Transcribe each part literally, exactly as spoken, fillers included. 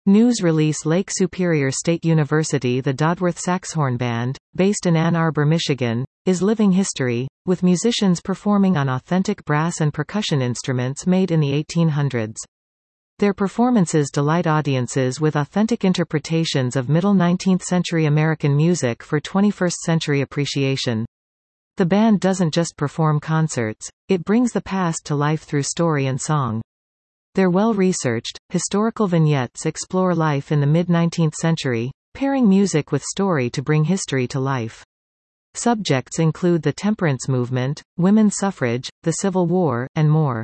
News release Lake Superior State University. The Dodworth Saxhorn Band, based in Ann Arbor, Michigan, is living history, with musicians performing on authentic brass and percussion instruments made in the eighteen hundreds. Their performances delight audiences with authentic interpretations of middle nineteenth century American music for twenty-first century appreciation. The band doesn't just perform concerts, it brings the past to life through story and song. Their well-researched, historical vignettes explore life in the mid-nineteenth century, pairing music with story to bring history to life. Subjects include the temperance movement, women's suffrage, the Civil War, and more.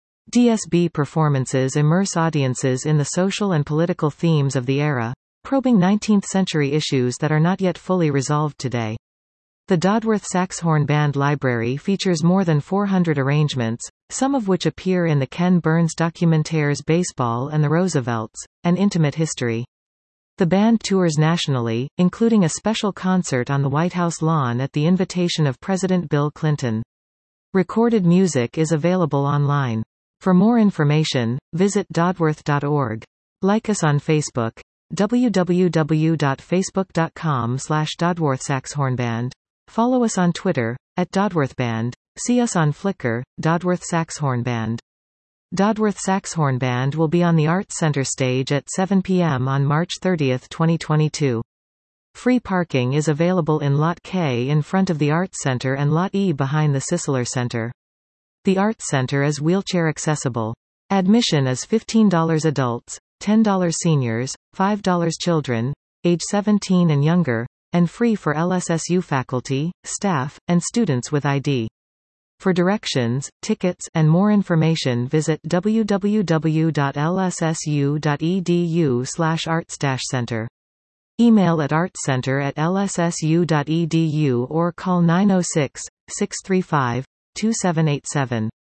D S B performances immerse audiences in the social and political themes of the era, probing nineteenth century issues that are not yet fully resolved today. The Dodworth Saxhorn Band library features more than four hundred arrangements, some of which appear in the Ken Burns documentaires Baseball and the Roosevelts, An Intimate History. The band tours nationally, including a special concert on the White House lawn at the invitation of President Bill Clinton. Recorded music is available online. For more information, visit dodworth dot org. Like us on Facebook, w w w dot facebook dot com slash dodworth saxhorn band. Follow us on Twitter, at Dodworth Band. See us on Flickr, Dodworth Saxhorn Band. Dodworth Saxhorn Band will be on the Arts Center stage at seven p m on March thirtieth, twenty twenty-two. Free parking is available in Lot K in front of the Arts Center and Lot E behind the Sisler Center. The Arts Center is wheelchair accessible. Admission is fifteen dollars adults, ten dollars seniors, five dollars children, age seventeen and younger, and free for L S S U faculty, staff, and students with I D. For directions, tickets, and more information visit w w w dot l s s u dot e d u slash arts center. Email at artscenter at l s s u dot e d u or call nine oh six, six three five, two seven eight seven.